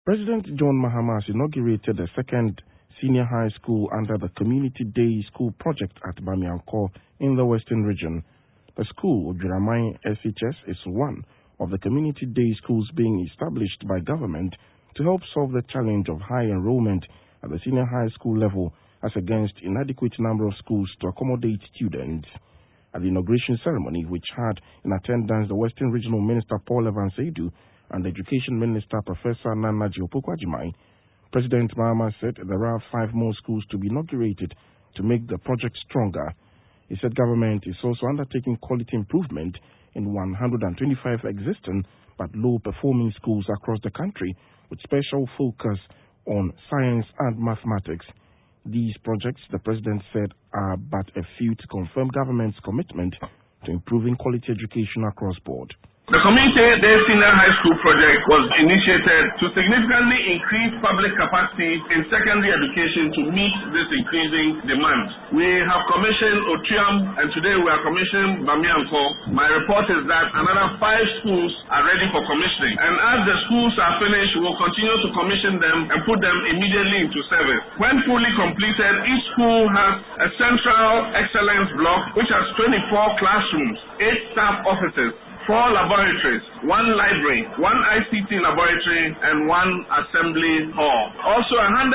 President John Mahama has inaugurated the second senior high school under the Community Day School project at Bamianko in the Western region. The school, Ojuramai SHS, is one of the Community Day schools being established by government to help solve the challenge of high enrollment at the senior high school level as against inadequate number of schools to accommodate students. At the inauguration ceremony, which had in attendance the Western Regional Minister Paul Evans Edu and the Education Minister Professor Nana Jiopokwajimai, President Mahama said there are 5 more schools to be inaugurated to make the project stronger. He said government is also undertaking quality improvement in 125 existing but low-performing schools across the country with special focus on science and mathematics. These projects, the President said, are but a few to confirm government's commitment to improving quality education across board. The Community Day Senior High School project was initiated to significantly increase public capacity in secondary education to meet this increasing demand. We have commissioned Otuam and today we are commissioning Bamianko. My report is that another 5 schools are ready for commissioning. And as the schools are finished, we will continue to commission them and put them immediately into service. When fully completed, each school has a central excellence block which has 24 classrooms, 8 staff offices, 4 laboratories, 1 library, 1 ICT laboratory, and 1 assembly hall. Also,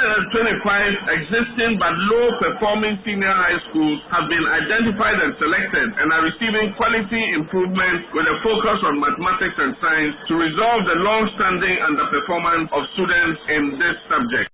125 existing but low-performing senior high schools have been identified and selected and are receiving quality improvement with a focus on mathematics and science to resolve the long-standing underperformance of students in this subject.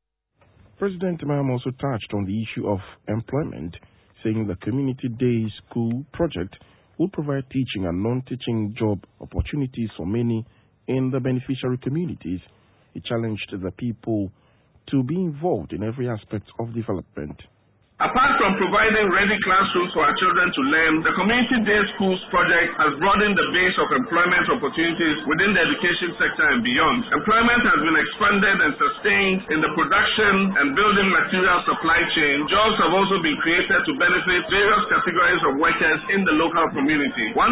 President Mahama also touched on the issue of employment, saying the Community Day School project will provide teaching and non-teaching job opportunities for many in the beneficiary communities. He challenged the people to be involved in every aspect of development. Apart from providing ready classrooms for our children to learn, the Community Day Schools project has broadened the base of employment opportunities within the education sector and beyond. Employment has been expanded and sustained in the production and building material supply chain. Jobs have also been created to benefit various categories of workers in the local community. 165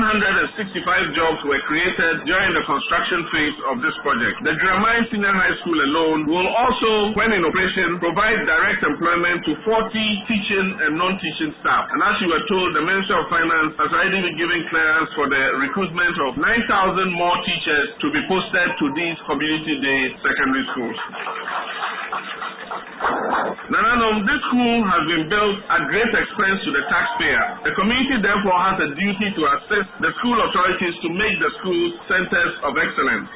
jobs were created during the construction phase of this project. The Ojuramai Senior High School alone will also, when in operation, provide direct employment to 40 teaching and non-teaching staff. And as you were told, the Ministry of Finance has already been giving clearance for the recruitment of 9,000 more teachers to be posted to these Community Day secondary schools. This school has been built at great expense to the taxpayer. The community therefore has a duty to assist the school authorities to make the schools centers of excellence.